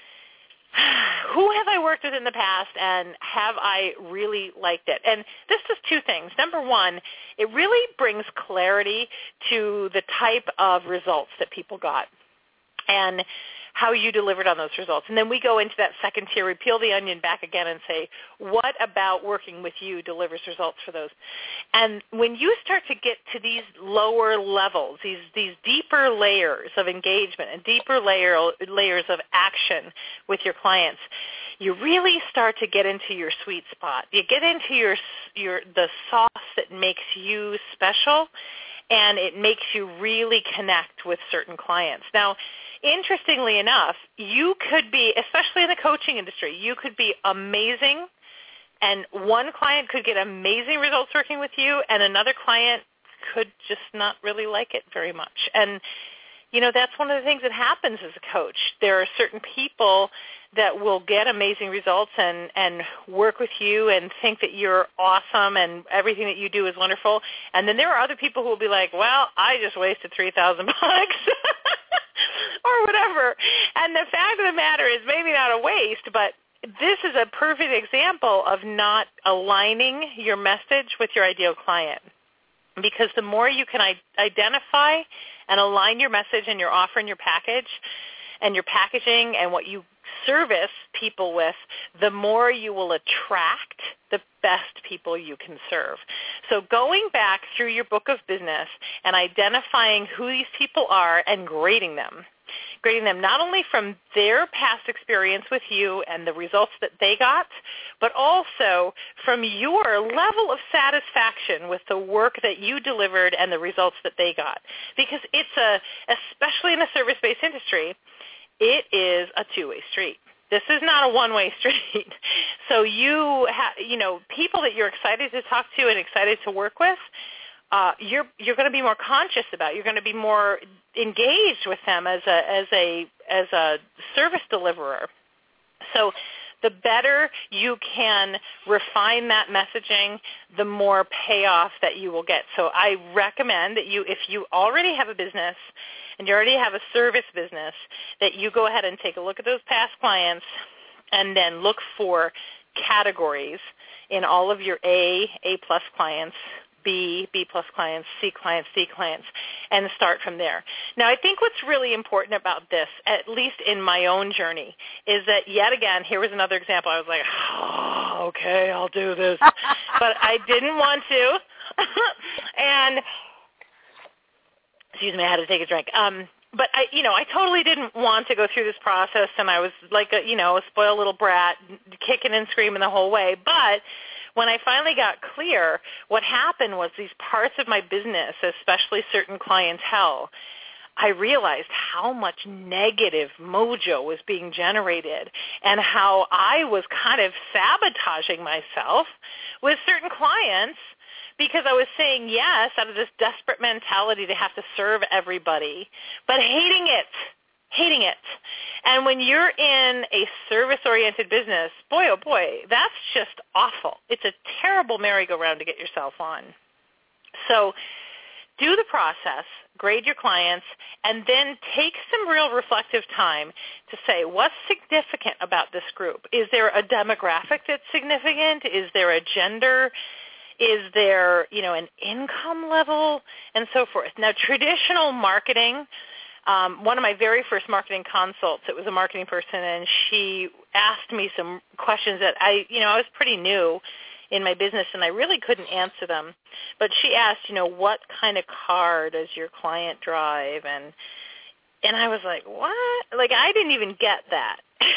who have I worked with in the past, and have I really liked it? And this does two things. Number one, it really brings clarity to the type of results that people got and how you delivered on those results. And then we go into that second tier. We peel the onion back again and say, what about working with you delivers results for those? And when you start to get to these lower levels, these these deeper layers of engagement and deeper layer, layers of action with your clients, you really start to get into your sweet spot. You get into your your the sauce that makes you special. and it makes you really connect with certain clients. Now, interestingly enough, you could be, especially in the coaching industry, you could be amazing, and one client could get amazing results working with you, and another client could just not really like it very much. And, you know, that's one of the things that happens as a coach. There are certain people that will get amazing results and, and work with you and think that you're awesome and everything that you do is wonderful. And then there are other people who will be like, well, I just wasted three thousand bucks or whatever. And the fact of the matter is maybe not a waste, but this is a perfect example of not aligning your message with your ideal client. Because the more you can I- identify and align your message and your offer and your package and your packaging and what you service people with, the more you will attract the best people you can serve. So going back through your book of business and identifying who these people are and grading them, grading them not only from their past experience with you and the results that they got, but also from your level of satisfaction with the work that you delivered and the results that they got. Because it's a, especially in a service-based industry, it is a two-way street. This is not a one-way street. So you ha- you know, people that you're excited to talk to and excited to work with, Uh, you're you're going to be more conscious about. You're going to be more engaged with them as a as a as a service deliverer. So the better you can refine that messaging, the more payoff that you will get. So I recommend that you, if you already have a business and you already have a service business, that you go ahead and take a look at those past clients and then look for categories in all of your A, A-plus clients, B, B-plus clients, C clients, D clients, and start from there. Now, I think what's really important about this, at least in my own journey, is that yet again, here was another example. I was like, oh, okay, I'll do this. But I didn't want to. and, excuse me, I had to take a drink. Um, but, I, you know, I totally didn't want to go through this process, and I was like, a, you know, a spoiled little brat, kicking and screaming the whole way. But when I finally got clear, what happened was these parts of my business, especially certain clientele, I realized how much negative mojo was being generated and how I was kind of sabotaging myself with certain clients because I was saying yes out of this desperate mentality to have to serve everybody, but hating it. hating it. And when you're in a service-oriented business, boy, oh boy, that's just awful. It's a terrible merry-go-round to get yourself on. So do the process, grade your clients, and then take some real reflective time to say, what's significant about this group? Is there a demographic that's significant? Is there a gender? Is there, you know, an income level? And so forth. Now, traditional marketing, Um, one of my very first marketing consults, it was a marketing person, and she asked me some questions that I, you know, I was pretty new in my business, and I really couldn't answer them. But she asked, you know, what kind of car does your client drive? And and I was like, what? Like, I didn't even get that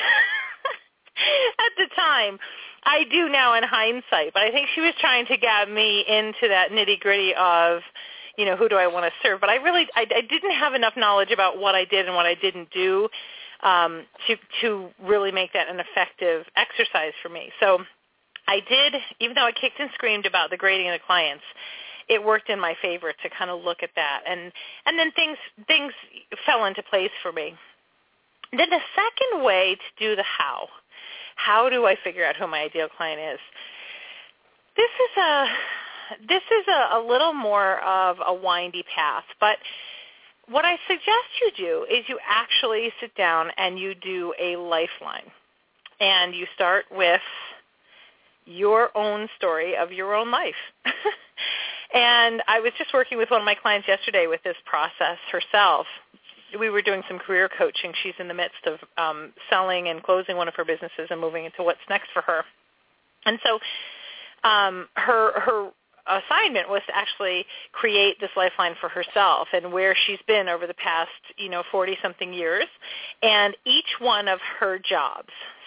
at the time. I do now in hindsight, but I think she was trying to get me into that nitty-gritty of, you know, who do I want to serve? But I really, I, I didn't have enough knowledge about what I did and what I didn't do um, to to really make that an effective exercise for me. So I did, even though I kicked and screamed about the grading of the clients, it worked in my favor to kind of look at that, and and then things things fell into place for me. Then the second way to do the how, how do I figure out who my ideal client is? This is a This is a, a little more of a windy path, but what I suggest you do is you actually sit down and you do a lifeline, and you start with your own story of your own life. And I was just working with one of my clients yesterday with this process herself. We were doing some career coaching. She's in the midst of um, selling and closing one of her businesses and moving into what's next for her. And so um, her her assignment was to actually create this lifeline for herself and where she's been over the past, you know, forty-something years, and each one of her jobs.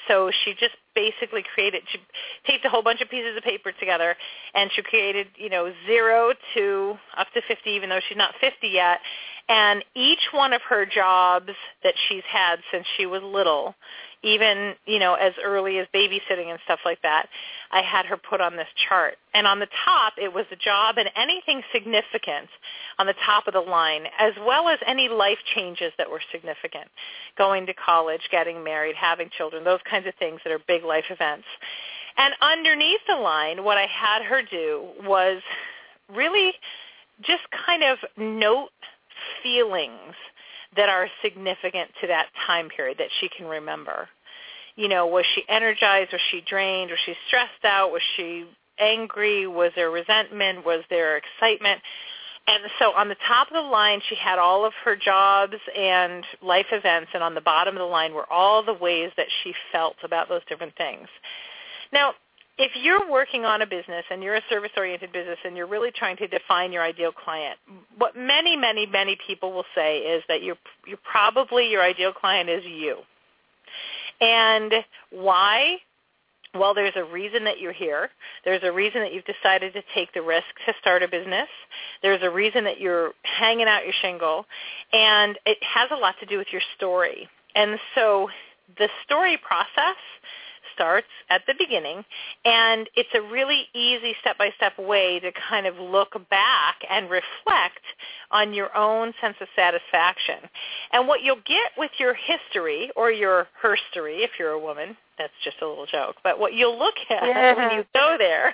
so she just basically created, she taped a whole bunch of pieces of paper together, and she created, you know, zero to up to fifty, even though she's not fifty yet. And each one of her jobs that she's had since she was little, even, you know, as early as babysitting and stuff like that, I had her put on this chart. And on the top, it was the job and anything significant on the top of the line, as well as any life changes that were significant, going to college, getting married, having children, those kinds of things that are big life events. And underneath the line, what I had her do was really just kind of note feelings that are significant to that time period that she can remember. You know, was she energized? Was she drained? Was she stressed out? Was she angry? Was there resentment? Was there excitement? And so on the top of the line, she had all of her jobs and life events, and on the bottom of the line were all the ways that she felt about those different things. Now, if you're working on a business and you're a service-oriented business and you're really trying to define your ideal client, what many, many, many people will say is that you're, you're probably your ideal client is you. And why? Well, there's a reason that you're here. There's a reason that you've decided to take the risk to start a business. There's a reason that you're hanging out your shingle. And it has a lot to do with your story. And so the story process starts at the beginning, and it's a really easy step-by-step way to kind of look back and reflect on your own sense of satisfaction. And what you'll get with your history, or your herstory if you're a woman, that's just a little joke, but what you'll look at yeah. when you go there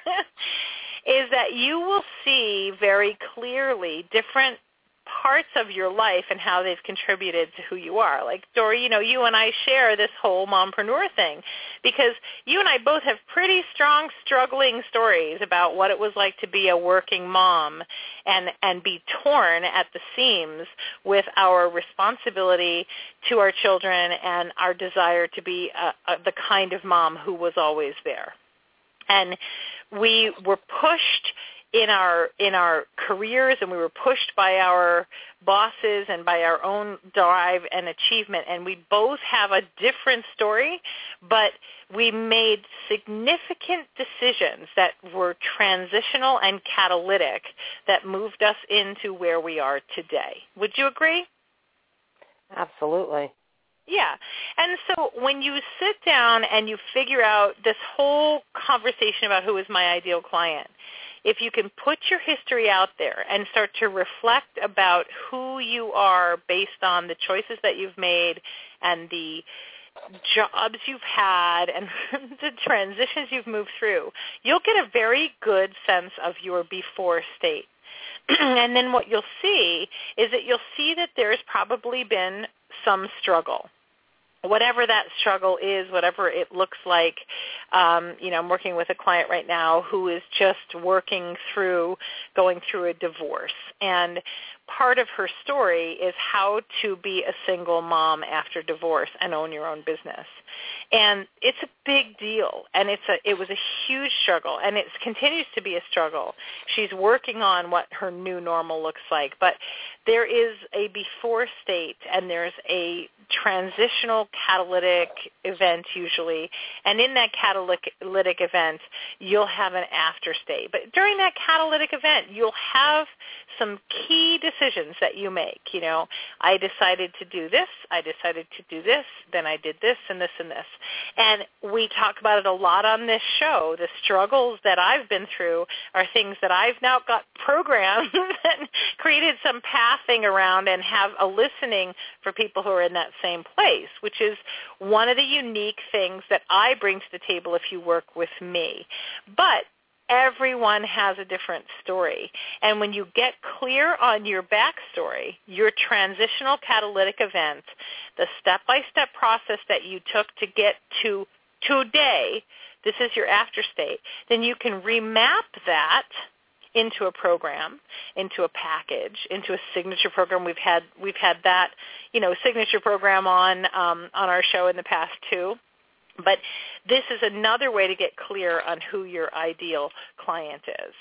is that you will see very clearly different parts of your life and how they've contributed to who you are. Like, Dory, you know, you and I share this whole mompreneur thing because you and I both have pretty strong, struggling stories about what it was like to be a working mom and, and be torn at the seams with our responsibility to our children and our desire to be a, a, the kind of mom who was always there. And we were pushed in our in our careers, and we were pushed by our bosses and by our own drive and achievement, and we both have a different story, but we made significant decisions that were transitional and catalytic that moved us into where we are today. Would you agree? Absolutely. Yeah. And so when you sit down and you figure out this whole conversation about who is my ideal client, if you can put your history out there and start to reflect about who you are based on the choices that you've made and the jobs you've had and the transitions you've moved through, you'll get a very good sense of your before state. And then what you'll see is that you'll see that there's probably been some struggle. Whatever that struggle is, whatever it looks like, um, you know, I'm working with a client right now who is just working through, going through a divorce. And part of her story is how to be a single mom after divorce and own your own business. And it's a big deal, and it's a, it was a huge struggle, and it continues to be a struggle. She's working on what her new normal looks like, but there is a before state, and there's a transitional catalytic event usually, and in that catalytic event, you'll have an after state. But during that catalytic event, you'll have some key decisions that you make. You know, I decided to do this, I decided to do this, then I did this and this and this. And we talk about it a lot on this show. The struggles that I've been through are things that I've now got programmed and created some pathing around and have a listening for people who are in that same place, which is one of the unique things that I bring to the table if you work with me. But everyone has a different story. And when you get clear on your backstory, your transitional catalytic event, the step-by-step process that you took to get to today, this is your after state, then you can remap that into a program, into a package, into a signature program. We've had we've had that, you know, signature program on um, on our show in the past too. But this is another way to get clear on who your ideal client is.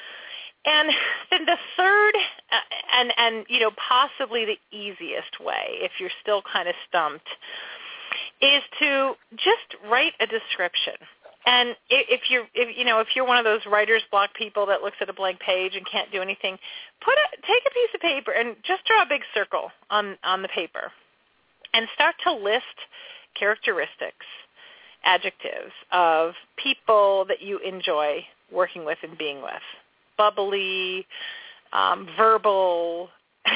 And then the third, uh, and, and, you know, possibly the easiest way, if you're still kind of stumped, is to just write a description. And if you're, if, you know, if you're one of those writer's block people that looks at a blank page and can't do anything, put a, take a piece of paper and just draw a big circle on, on the paper and start to list characteristics, adjectives of people that you enjoy working with and being with. Bubbly, um, verbal,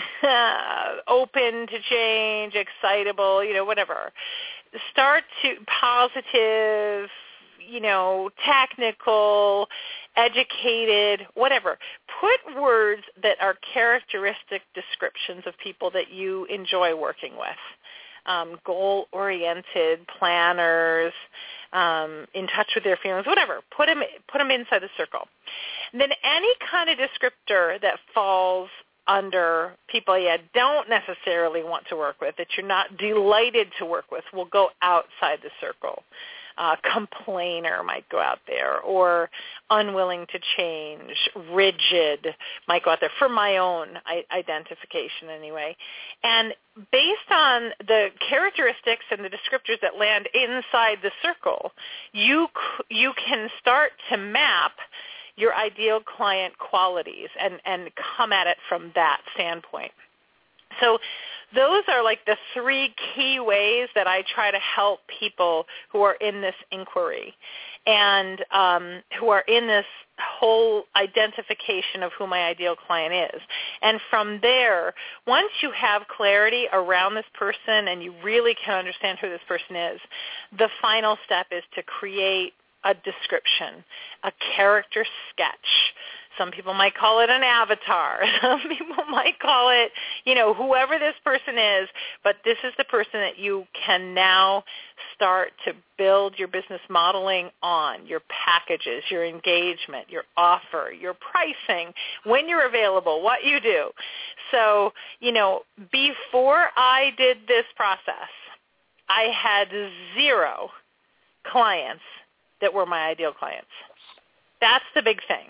open to change, excitable, you know, whatever. Start to positive, you know, technical, educated, whatever. Put words that are characteristic descriptions of people that you enjoy working with. Um, goal-oriented, planners, um, in touch with their feelings, whatever. Put them, put them inside the circle. And then any kind of descriptor that falls under people you don't necessarily want to work with, that you're not delighted to work with, will go outside the circle. Uh, complainer might go out there, or unwilling to change, rigid might go out there, for my own I- identification anyway. And based on the characteristics and the descriptors that land inside the circle, you c- you can start to map your ideal client qualities and, and come at it from that standpoint. So those are like the three key ways that I try to help people who are in this inquiry and um, who are in this whole identification of who my ideal client is. And from there, once you have clarity around this person and you really can understand who this person is, the final step is to create a description, a character sketch. Some people might call it an avatar. Some people might call it, you know, whoever this person is, but this is the person that you can now start to build your business modeling on, your packages, your engagement, your offer, your pricing, when you're available, what you do. So, you know, before I did this process, I had zero clients that were my ideal clients. That's the big thing.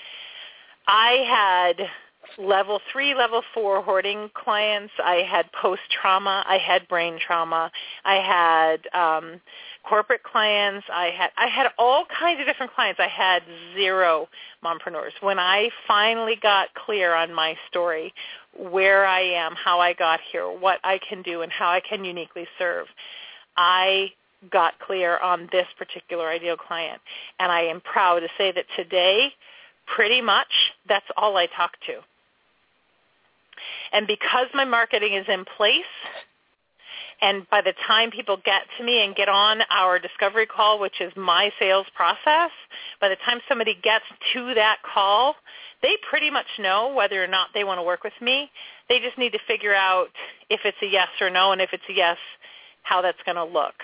I had level three, level four hoarding clients. I had post-trauma. I had brain trauma. I had um, corporate clients. I had I had all kinds of different clients. I had zero mompreneurs. When I finally got clear on my story, where I am, how I got here, what I can do, and how I can uniquely serve, I got clear on this particular ideal client. And I am proud to say that today, pretty much, that's all I talk to. And because my marketing is in place, and by the time people get to me and get on our discovery call, which is my sales process, by the time somebody gets to that call, they pretty much know whether or not they want to work with me. They just need to figure out if it's a yes or no, and if it's a yes, how that's going to look.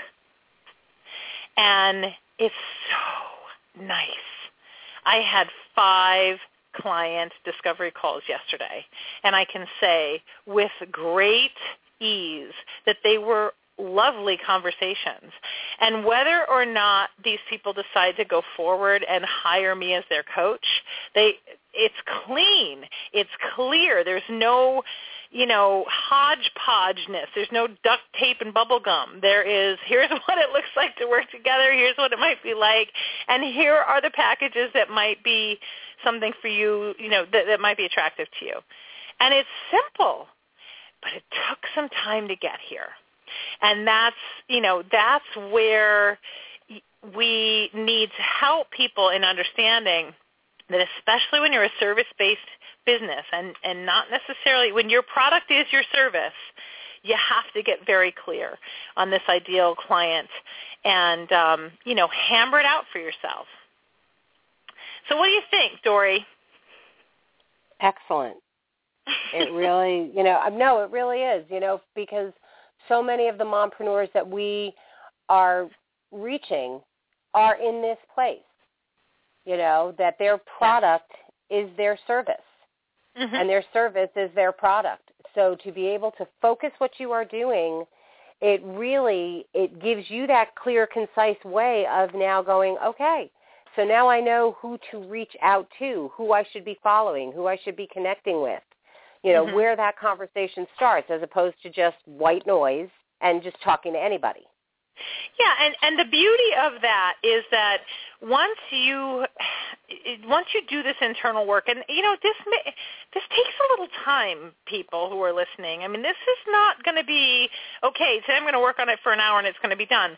And it's so nice. I had five client discovery calls yesterday, and I can say with great ease that they were lovely conversations. And whether or not these people decide to go forward and hire me as their coach, they it's clean. It's clear. There's no, you know, hodgepodgeness. There's no duct tape and bubble gum. There is, here's what it looks like to work together. Here's what it might be like. And here are the packages that might be something for you, you know, that, that might be attractive to you. And it's simple, but it took some time to get here. And that's, you know, that's where we need to help people in understanding that, especially when you're a service-based business and, and not necessarily when your product is your service, you have to get very clear on this ideal client and, um, you know, hammer it out for yourself. So what do you think, Dory? Excellent. It really, you know, no, it really is, you know, because so many of the mompreneurs that we are reaching are in this place, you know, that their product yeah. is their service, mm-hmm. and their service is their product. So to be able to focus what you are doing, it really, it gives you that clear, concise way of now going, okay, so now I know who to reach out to, who I should be following, who I should be connecting with, you know, mm-hmm. where that conversation starts, as opposed to just white noise and just talking to anybody. Yeah, and, and the beauty of that is that once you once you do this internal work, and you know this may, this takes a little time, people who are listening. I mean, this is not going to be okay. Today I'm going to work on it for an hour and it's going to be done.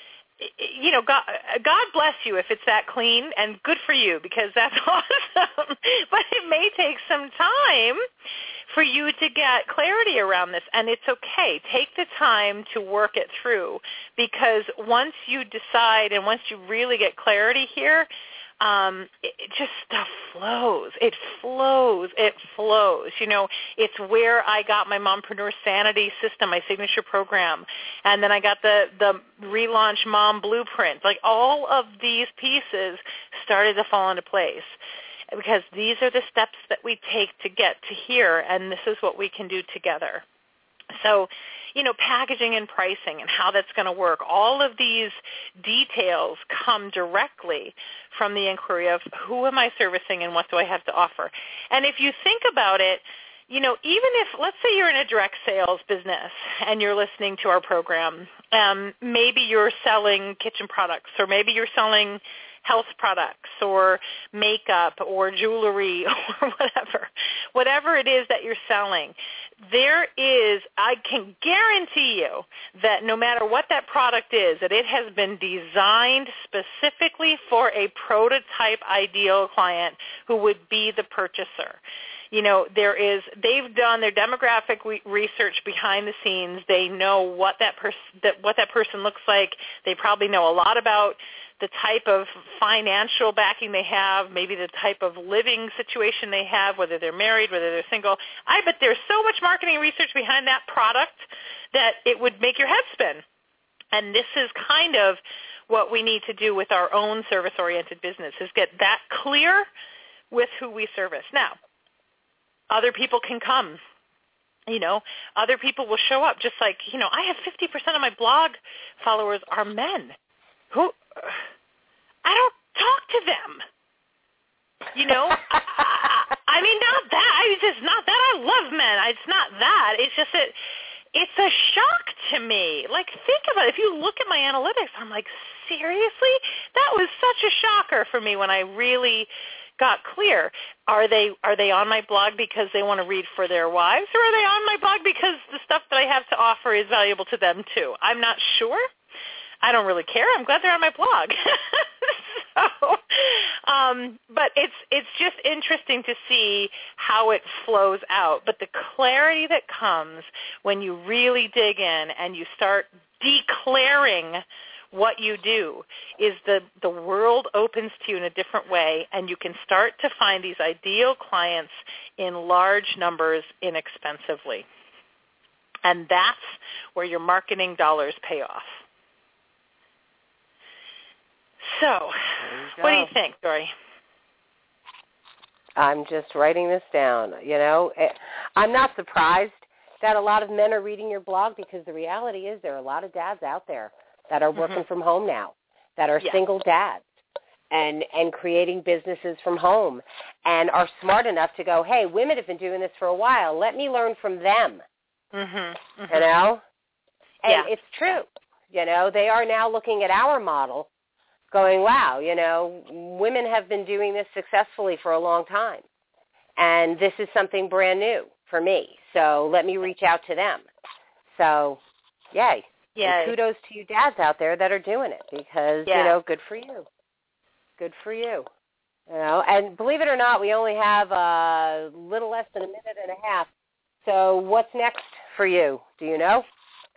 You know, God, God bless you if it's that clean, and good for you because that's awesome. But it may take some time for you to get clarity around this, and it's okay. Take the time to work it through because once you decide and once you really get clarity here, um, it, it just stuff flows. It flows. It flows. You know, it's where I got my Mompreneur Sanity system, my signature program, and then I got the, the relaunch Mom Blueprint. Like all of these pieces started to fall into place because these are the steps that we take to get to here, and this is what we can do together. So, you know, packaging and pricing and how that's going to work, all of these details come directly from the inquiry of who am I servicing and what do I have to offer. And if you think about it, you know, even if, let's say you're in a direct sales business and you're listening to our program, um, maybe you're selling kitchen products or maybe you're selling health products or makeup or jewelry or whatever, whatever it is that you're selling, there is, I can guarantee you that no matter what that product is, that it has been designed specifically for a prototype ideal client who would be the purchaser. You know, there is, they've done their demographic re- research behind the scenes. They know what that, pers- that what that person looks like. They probably know a lot about the type of financial backing they have, maybe the type of living situation they have, whether they're married, whether they're single. I bet there's so much marketing research behind that product that it would make your head spin. And this is kind of what we need to do with our own service-oriented business, is get that clear with who we service. Now, other people can come. You know, other people will show up, just like, you know, I have fifty percent of my blog followers are men who, I don't talk to them. You know, I, I, I mean, not that. It's just not that. I love men. It's not that. It's just that it's a shock to me. Like, think about it. If you look at my analytics, I'm like, seriously? That was such a shocker for me when I really got clear. Are they are they on my blog because they want to read for their wives, or are they on my blog because the stuff that I have to offer is valuable to them too? I'm not sure. I don't really care. I'm glad they're on my blog. so, um, but it's it's just interesting to see how it flows out. But the clarity that comes when you really dig in and you start declaring what you do is the, the world opens to you in a different way, and you can start to find these ideal clients in large numbers inexpensively. And that's where your marketing dollars pay off. So, what do you think, Dory? I'm just writing this down. You know, I'm not surprised that a lot of men are reading your blog, because the reality is there are a lot of dads out there that are working mm-hmm. from home now, that are yeah. single dads and, and creating businesses from home and are smart enough to go, hey, women have been doing this for a while. Let me learn from them, mm-hmm. Mm-hmm. you know? And yeah. it's true. You know, they are now looking at our model going, wow, you know, women have been doing this successfully for a long time, and this is something brand new for me. So let me reach out to them. So, yay. Yeah. And kudos to you dads out there that are doing it, because, yeah. you know, good for you. Good for you. You know, and believe it or not, we only have a little less than a minute and a half. So what's next for you? Do you know?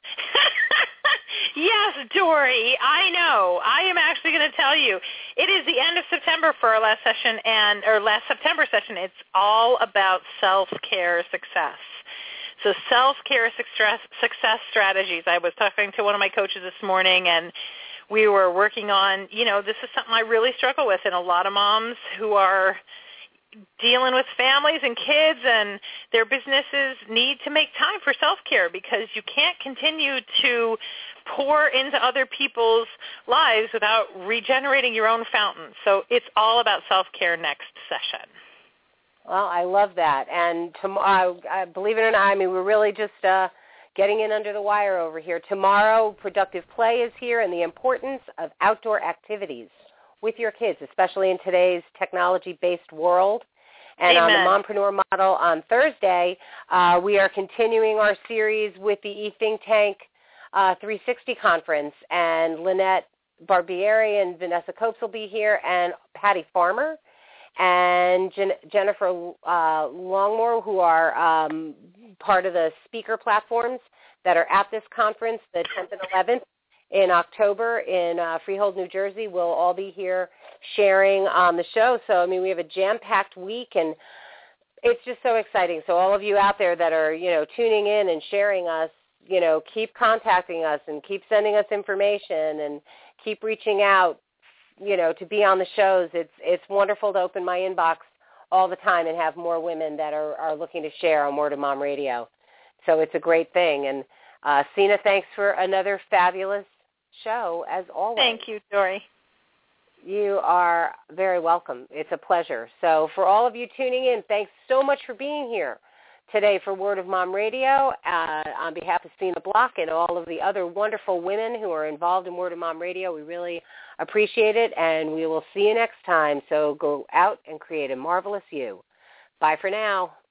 Yes, Dory, I know. I am actually going to tell you. It is the end of September for our last session, and or last September session. It's all about self-care success. So self-care success, success strategies. I was talking to one of my coaches this morning, and we were working on, you know, this is something I really struggle with, and a lot of moms who are dealing with families and kids and their businesses need to make time for self-care, because you can't continue to pour into other people's lives without regenerating your own fountain. So it's all about self-care next session. Well, I love that. And tomorrow, uh, believe it or not, I mean, we're really just uh, getting in under the wire over here. Tomorrow, Productive Play is here, and the importance of outdoor activities with your kids, especially in today's technology-based world. And Amen. On the Mompreneur Model on Thursday, uh, we are continuing our series with the eThink Tank uh, three sixty conference, and Lynette Barbieri and Vanessa Copes will be here, and Patty Farmer and Jen- Jennifer uh, Longmore, who are um, part of the speaker platforms that are at this conference, the tenth and eleventh in October in uh, Freehold, New Jersey. We'll all be here sharing on the show. So, I mean, we have a jam-packed week, and it's just so exciting. So all of you out there that are, you know, tuning in and sharing us, you know, keep contacting us and keep sending us information and keep reaching out, you know, to be on the shows. It's it's wonderful to open my inbox all the time and have more women that are, are looking to share on Word of Mom Radio. So it's a great thing. And uh, Sina, thanks for another fabulous show, as always. Thank you, Dory. You are very welcome. It's a pleasure. So for all of you tuning in, thanks so much for being here today for Word of Mom Radio. Uh, on behalf of Sina Block and all of the other wonderful women who are involved in Word of Mom Radio, we really appreciate it, and we will see you next time. So go out and create a marvelous you. Bye for now.